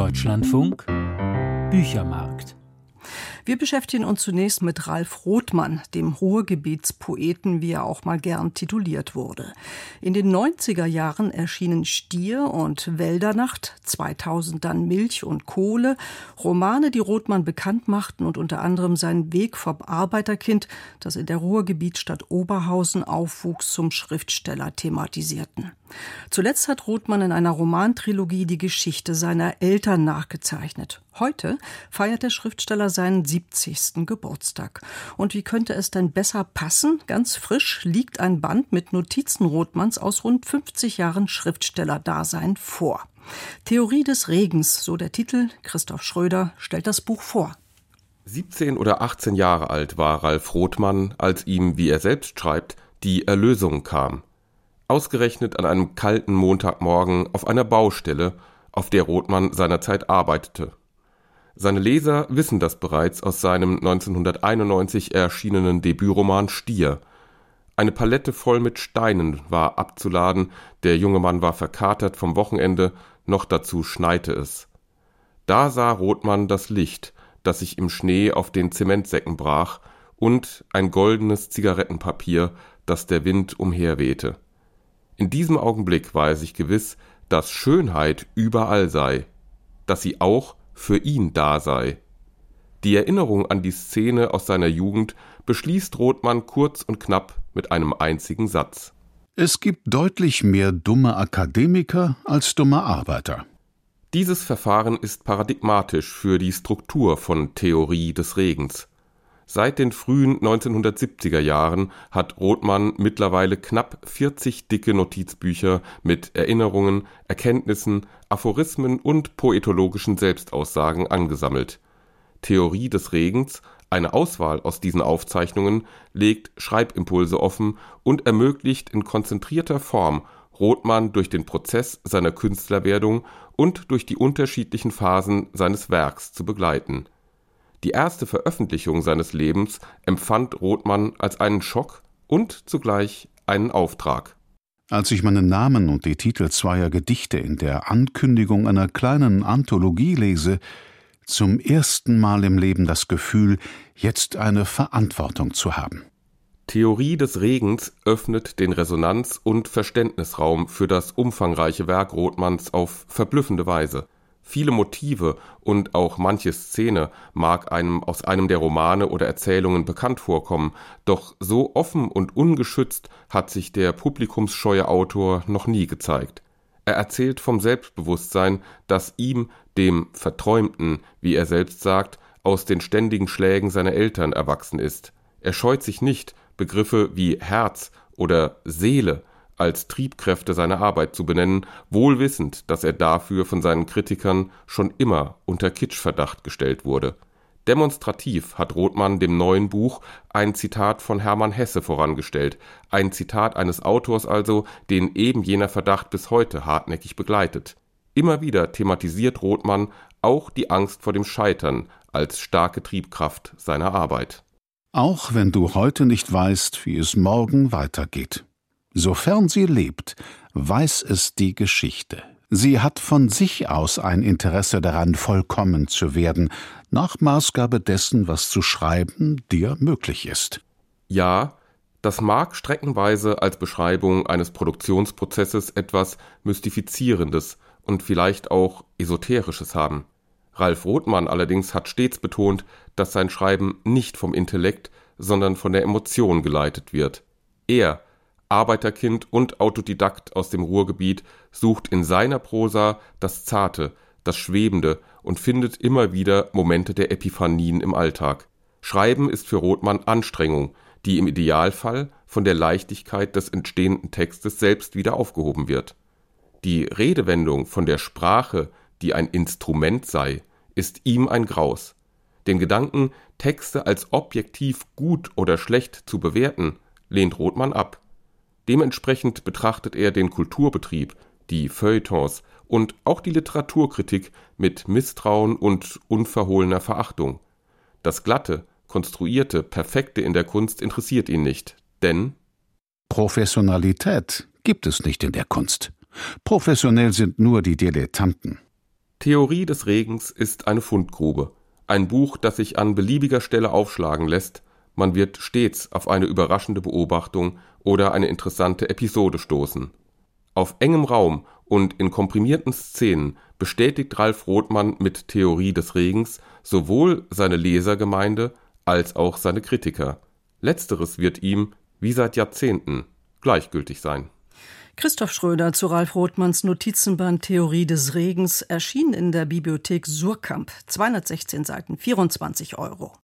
Deutschlandfunk Büchermarkt. Wir beschäftigen uns zunächst mit Ralf Rothman, dem Ruhrgebietspoeten, wie er auch mal gern tituliert wurde. In den 90er Jahren erschienen Stier und Wäldernacht, 2000 dann Milch und Kohle, Romane, die Rothman bekannt machten und unter anderem seinen Weg vom Arbeiterkind, das in der Ruhrgebietsstadt Oberhausen aufwuchs, zum Schriftsteller thematisierten. Zuletzt hat Rothman in einer Romantrilogie die Geschichte seiner Eltern nachgezeichnet. Heute feiert der Schriftsteller seinen 70. Geburtstag. Und wie könnte es denn besser passen? Ganz frisch liegt ein Band mit Notizen Rothmans aus rund 50 Jahren Schriftstellerdasein vor. Theorie des Regens, so der Titel. Christoph Schröder stellt das Buch vor. 17 oder 18 Jahre alt war Ralf Rothman, als ihm, wie er selbst schreibt, die Erlösung kam. Ausgerechnet an einem kalten Montagmorgen auf einer Baustelle, auf der Rothman seinerzeit arbeitete. Seine Leser wissen das bereits aus seinem 1991 erschienenen Debütroman Stier. Eine Palette voll mit Steinen war abzuladen, der junge Mann war verkatert vom Wochenende, noch dazu schneite es. Da sah Rothman das Licht, das sich im Schnee auf den Zementsäcken brach, und ein goldenes Zigarettenpapier, das der Wind umherwehte. In diesem Augenblick war er sich gewiss, dass Schönheit überall sei, dass sie auch für ihn da sei. Die Erinnerung an die Szene aus seiner Jugend beschließt Rothman kurz und knapp mit einem einzigen Satz. Es gibt deutlich mehr dumme Akademiker als dumme Arbeiter. Dieses Verfahren ist paradigmatisch für die Struktur von Theorie des Regens. Seit den frühen 1970er Jahren hat Rothman mittlerweile knapp 40 dicke Notizbücher mit Erinnerungen, Erkenntnissen, Aphorismen und poetologischen Selbstaussagen angesammelt. Theorie des Regens, eine Auswahl aus diesen Aufzeichnungen, legt Schreibimpulse offen und ermöglicht in konzentrierter Form Rothman durch den Prozess seiner Künstlerwerdung und durch die unterschiedlichen Phasen seines Werks zu begleiten. Die erste Veröffentlichung seines Lebens empfand Rothman als einen Schock und zugleich einen Auftrag. Als ich meinen Namen und die Titel zweier Gedichte in der Ankündigung einer kleinen Anthologie lese, zum ersten Mal im Leben das Gefühl, jetzt eine Verantwortung zu haben. Theorie des Regens öffnet den Resonanz- und Verständnisraum für das umfangreiche Werk Rothmans auf verblüffende Weise. Viele Motive und auch manche Szene mag einem aus einem der Romane oder Erzählungen bekannt vorkommen, doch so offen und ungeschützt hat sich der publikumsscheue Autor noch nie gezeigt. Er erzählt vom Selbstbewusstsein, das ihm, dem Verträumten, wie er selbst sagt, aus den ständigen Schlägen seiner Eltern erwachsen ist. Er scheut sich nicht, Begriffe wie Herz oder Seele als Triebkräfte seiner Arbeit zu benennen, wohl wissend, dass er dafür von seinen Kritikern schon immer unter Kitschverdacht gestellt wurde. Demonstrativ hat Rothman dem neuen Buch ein Zitat von Hermann Hesse vorangestellt, ein Zitat eines Autors also, den eben jener Verdacht bis heute hartnäckig begleitet. Immer wieder thematisiert Rothman auch die Angst vor dem Scheitern als starke Triebkraft seiner Arbeit. Auch wenn du heute nicht weißt, wie es morgen weitergeht. Sofern sie lebt, weiß es die Geschichte. Sie hat von sich aus ein Interesse daran, vollkommen zu werden, nach Maßgabe dessen, was zu schreiben dir möglich ist. Ja, das mag streckenweise als Beschreibung eines Produktionsprozesses etwas Mystifizierendes und vielleicht auch Esoterisches haben. Ralf Rothman allerdings hat stets betont, dass sein Schreiben nicht vom Intellekt, sondern von der Emotion geleitet wird. Er, Arbeiterkind und Autodidakt aus dem Ruhrgebiet, sucht in seiner Prosa das Zarte, das Schwebende und findet immer wieder Momente der Epiphanien im Alltag. Schreiben ist für Rothman Anstrengung, die im Idealfall von der Leichtigkeit des entstehenden Textes selbst wieder aufgehoben wird. Die Redewendung von der Sprache, die ein Instrument sei, ist ihm ein Graus. Den Gedanken, Texte als objektiv gut oder schlecht zu bewerten, lehnt Rothman ab. Dementsprechend betrachtet er den Kulturbetrieb, die Feuilletons und auch die Literaturkritik mit Misstrauen und unverhohlener Verachtung. Das Glatte, Konstruierte, Perfekte in der Kunst interessiert ihn nicht, denn Professionalität gibt es nicht in der Kunst. Professionell sind nur die Dilettanten. Theorie des Regens ist eine Fundgrube. Ein Buch, das sich an beliebiger Stelle aufschlagen lässt. Man wird stets auf eine überraschende Beobachtung oder eine interessante Episode stoßen. Auf engem Raum und in komprimierten Szenen bestätigt Ralf Rothman mit Theorie des Regens sowohl seine Lesergemeinde als auch seine Kritiker. Letzteres wird ihm, wie seit Jahrzehnten, gleichgültig sein. Christoph Schröder zu Ralf Rothmans Notizenband Theorie des Regens, erschien in der Bibliothek Suhrkamp, 216 Seiten, 24 €.